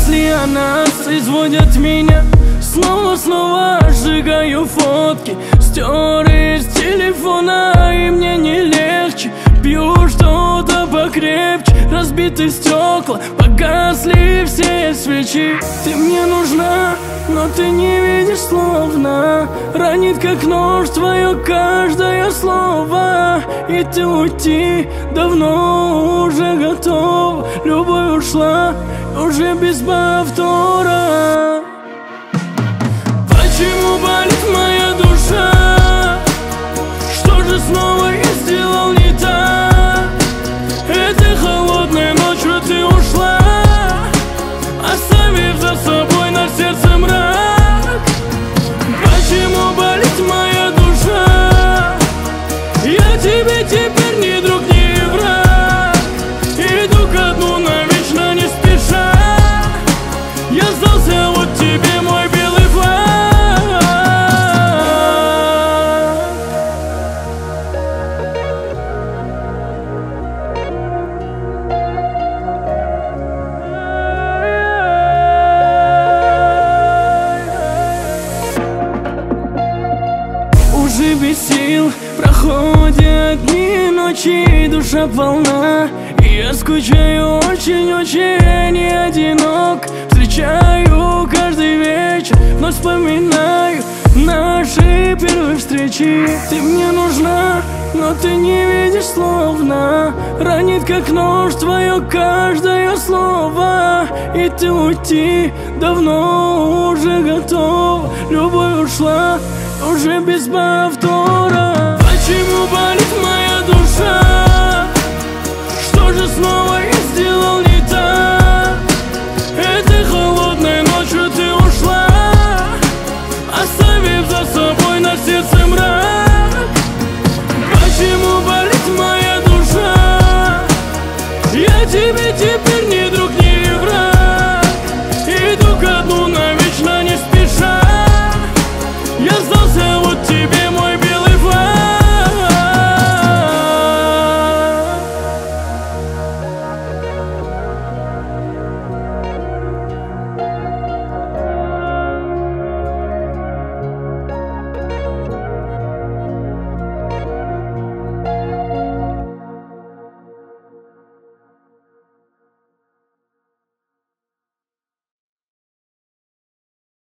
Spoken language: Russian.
мысли о нас изводят меня. Снова сжигаю фотки, стеры из телефона, и мне не легче. Пью что-то покрепче, разбиты стекла, погасли все свечи. Ты мне нужна, но ты не видишь словно. Ранит как нож твое каждое слово. И ты уйти давно уже готова. Любовь ушла уже без повтора. Почему болит моя душа? Что же снова я сделал не так? Этой холодной ночью ты ушла, оставив за собой на сердце мрак. Почему болит моя душа? Я тебе теперь не друг, не враг. Иду ко дну навечно не спеша. Я сдался вот тебе, мой белый флаг. Уже без сил проходят дни, ночи, душа полна. И я скучаю очень-очень, не одинок. Встречаю каждый вечер, но вспоминаю наши первые встречи. Ты мне нужна, но ты не видишь словно. Ранит как нож твое каждое слово. И ты уйти давно уже готова. Любовь ушла уже без повтора. Почему болит моя душа? Что же снова я сделал не так? Этой холодной ночью ты ушла, оставив за собой на сердце мрак. Почему болит моя душа? Я тебе теперь не